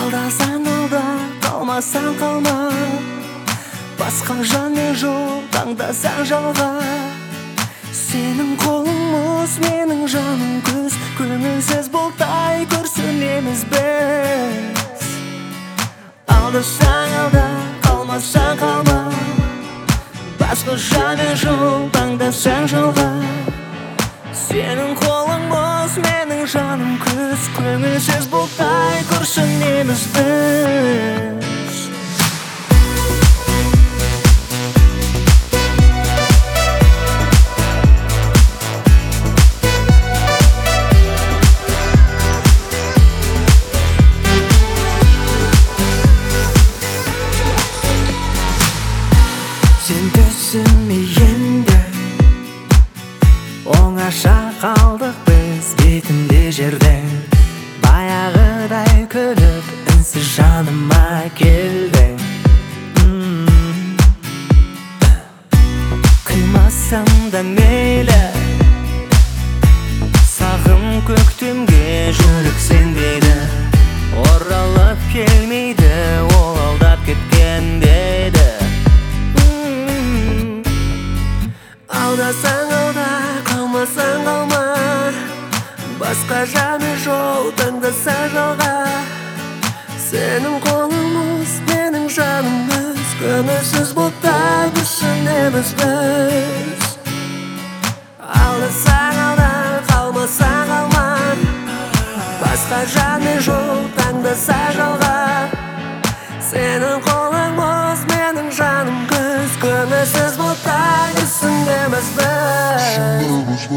Алдасаң алда, қалмасаң қалма. Басқа жанмен жол таңдасаң жалға. Сенің қолың мұз, менің жаным күз. Көңілсіз бұлттай күрсінеміз біз. Алдасаң алда, қалмасаң қалма. Басқа жанмен жол таңдасаң жалға. Сенің қолың мұз, менің жаным күз. Көңілсіз бұлттай күрсінеміз біз. Сен түсіме енді оңаша қалдық біз бетінде жерден. Баяғыдай күліп үнсіз жаныма келдің. Қимасам да мейлі, сағым көктемге жүрек сенбейді. Оралып келмейді, ол алдап кеткен деді. Алдасаң алда, қалмасаң қалма. Басқа жанмен жол таңдасаң жалға. Сенің қолың мұз, менің жаным мұз. Көңілсіз бұлттай күрсінеміз біз. Алдасаң алда, қалмасаң қалма. Басқа жанмен жол таңдасаң жалға. Сенің қолың мұз, менің жаным күз. Көңілсіз бұлттай күрсінеміз біз.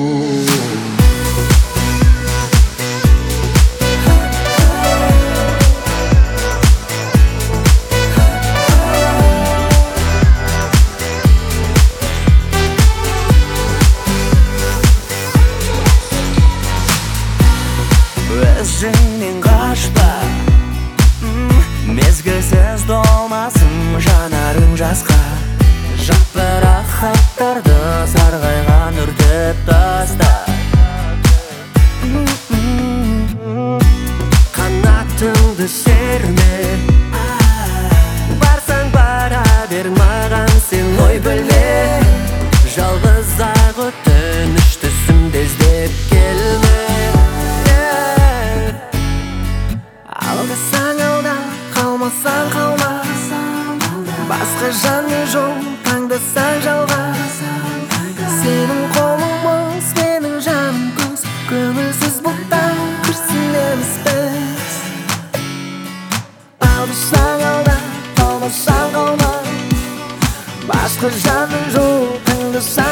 Өзіңнен қашпа, мезгілсіз толмасын жанарың жасқа. Жапырақ хаттарды сарғайған үртіп таста. Қанатыңды серме, барсаң бара бер маған сен ой білме. Жалғыз ақ өтініш түсімде іздеп келме. Алдасаң алда, қалмасаң қалма. Басқа жанмен жол таңдасаң жалға. Сенің қолың мұз, менің жаным күз. Көңілсіз бұлттай күрсінеміз біз. Алдасаң алда, қалмасаң қалма. Басқа жанмен жол таңдасаң